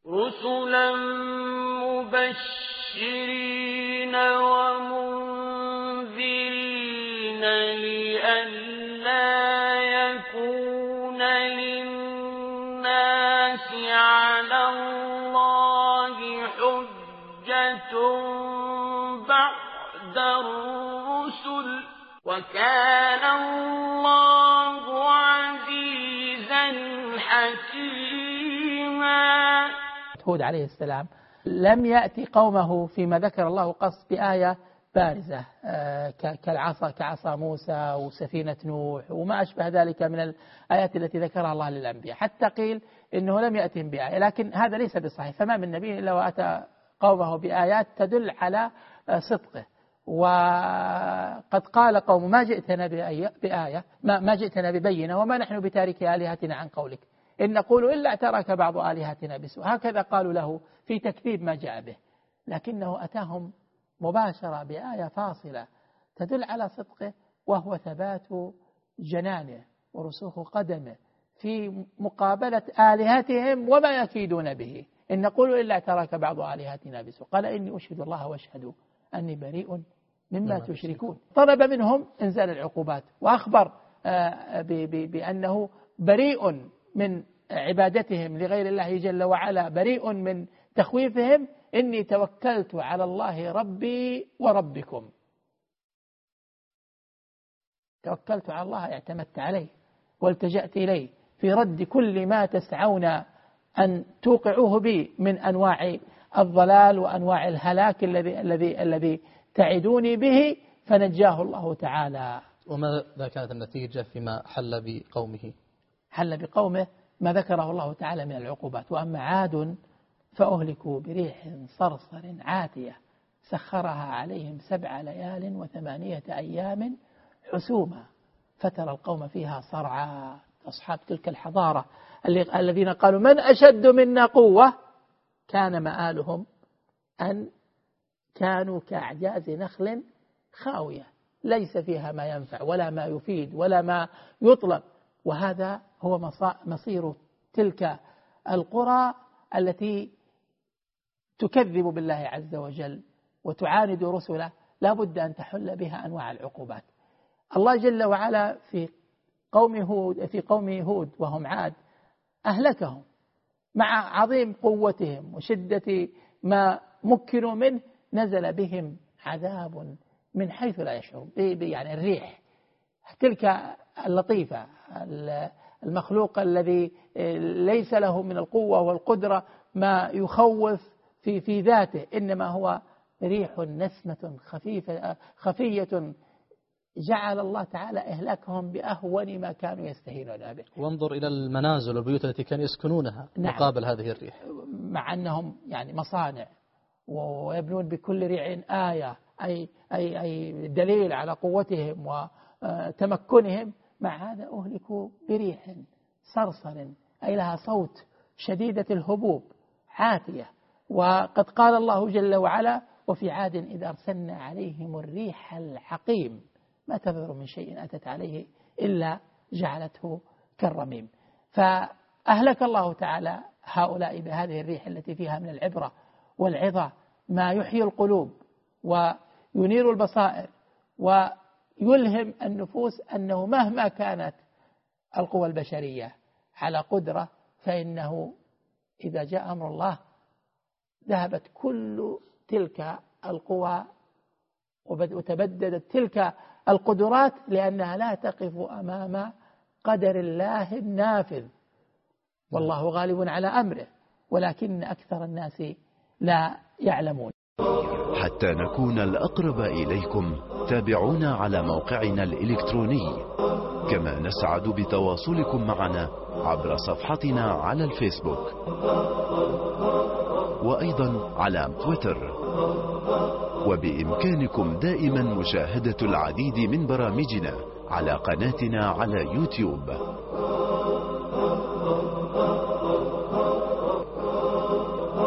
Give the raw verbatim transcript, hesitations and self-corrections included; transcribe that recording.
رسلا مبشرين ومنذرين لئلا يكون للناس على الله حجة بعد الرسل وكان الله عزيزا حكيما. هود عليه السلام لم يأتي قومه فيما ذكر الله قص بآية بارزة كالعصا كعصا موسى وسفينة نوح وما أشبه ذلك من الآيات التي ذكرها الله للأنبياء، حتى قيل إنه لم يأتهم بآية، لكن هذا ليس بصحيح. فما من نبي إلا وأتى قومه بآيات تدل على صدقه. وقد قال قوم ما جئتنا بآية ما, ما جئتنا ببينة وما نحن بتارك آلهتنا عن قولك إن نقول إلا اعترك بعض آلهتنا بسوء. هكذا قالوا له في تكذيب ما جاء به، لكنه أتاهم مباشرة بآية فاصلة تدل على صدقه، وهو ثبات جنانه ورسوخ قدمه في مقابلة آلهتهم وما يكيدون به إن نقول إلا اعترك بعض آلهتنا بسوء. قال إني أشهد الله واشهدوا أني بريء مما تشركون. طلب منهم إنزال العقوبات وأخبر بأنه بريء من عبادتهم لغير الله جل وعلا، بريء من تخويفهم. إني توكلت على الله ربي وربكم، توكلت على الله اعتمدت عليه والتجأت إليه في رد كل ما تسعون أن توقعوه بي من أنواع الضلال وأنواع الهلاك الذي الذي الذي تعدوني به، فنجاه الله تعالى. وماذا كانت النتيجة فيما حل بقومه؟ حل بقومه ما ذكره الله تعالى من العقوبات. وأما عاد فأهلكوا بريح صرصر عاتية سخرها عليهم سبع ليال وثمانية أيام حسوما فترى القوم فيها صرعى. أصحاب تلك الحضارة الذين قالوا من أشد منا قوة، كان مآلهم أن كانوا كأعجاز نخل خاوية ليس فيها ما ينفع ولا ما يفيد ولا ما يطلب. وهذا هو مصير تلك القرى التي تكذب بالله عز وجل وتعاند رسله، لا بد أن تحل بها أنواع العقوبات. الله جل وعلا في قوم هود في قوم هود وهم عاد أهلكهم مع عظيم قوتهم وشدة ما مكنوا منه، نزل بهم عذاب من حيث لا يشعرون. يعني الريح تلك اللطيفة المخلوق الذي ليس له من القوة والقدرة ما يخوف في في ذاته، إنما هو ريح نسمة خفيفة خفية جعل الله تعالى إهلاكهم بأهون ما كانوا يستهينون به. وانظر إلى المنازل والبيوت التي كانوا يسكنونها نعم. مقابل هذه الريح، مع أنهم يعني مصانع ويبنون بكل ريع آية أي أي أي دليل على قوتهم وتمكنهم، مع هذا أهلكوا بريح صرصر أي لها صوت شديدة الهبوب عاتية. وقد قال الله جل وعلا وفي عاد إذا أرسلنا عليهم الريح العقيم ما تذر من شيء أتت عليه إلا جعلته كالرميم. فأهلك الله تعالى هؤلاء بهذه الريح التي فيها من العبرة والعظة ما يحيي القلوب وينير البصائر ويلهم النفوس أنه مهما كانت القوى البشرية على قدرة، فإنه إذا جاء أمر الله ذهبت كل تلك القوى وتبددت تلك القدرات، لأنها لا تقف أمام قدر الله النافذ، والله غالب على أمره ولكن أكثر الناس لا يعلمون. حتى نكون الأقرب إليكم تابعونا على موقعنا الإلكتروني، كما نسعد بتواصلكم معنا عبر صفحتنا على الفيسبوك وأيضا على تويتر. وبإمكانكم دائما مشاهدة العديد من برامجنا على قناتنا على يوتيوب.